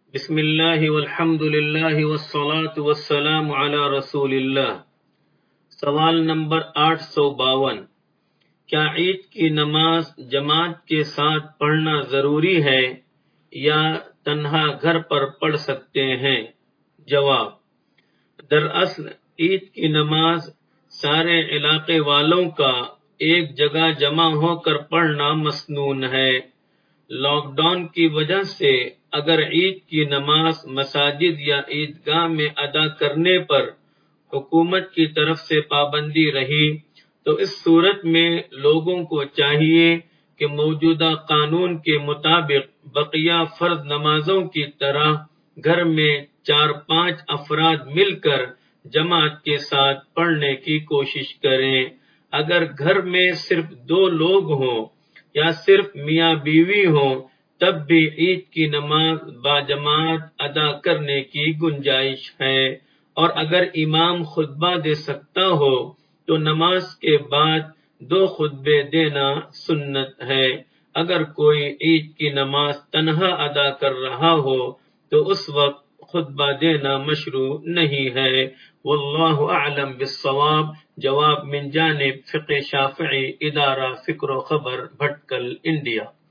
بسم اللہ والحمد للہ والصلاة والسلام علی رسول اللہ۔ سوال نمبر 852، کیا عید کی نماز جماعت کے ساتھ پڑھنا ضروری ہے یا تنہا گھر پر پڑھ سکتے ہیں؟ جواب: دراصل عید کی نماز سارے علاقے والوں کا ایک جگہ جمع ہو کر پڑھنا مسنون ہے۔ لاک ڈاؤن کی وجہ سے اگر عید کی نماز مساجد یا عیدگاہ میں ادا کرنے پر حکومت کی طرف سے پابندی رہی تو اس صورت میں لوگوں کو چاہیے کہ موجودہ قانون کے مطابق بقیہ فرض نمازوں کی طرح گھر میں 4-5 افراد مل کر جماعت کے ساتھ پڑھنے کی کوشش کریں۔ اگر گھر میں صرف 2 لوگ ہوں یا صرف میاں بیوی ہوں تب بھی عید کی نماز باجماعت ادا کرنے کی گنجائش ہے، اور اگر امام خطبہ دے سکتا ہو تو نماز کے بعد 2 خطبے دینا سنت ہے۔ اگر کوئی عید کی نماز تنہا ادا کر رہا ہو تو اس وقت خطبہ دینا مشروع نہیں ہے۔ واللہ اعلم بالصواب۔ جواب من جانب فقہ شافعی، ادارہ فکر و خبر، بھٹکل، انڈیا۔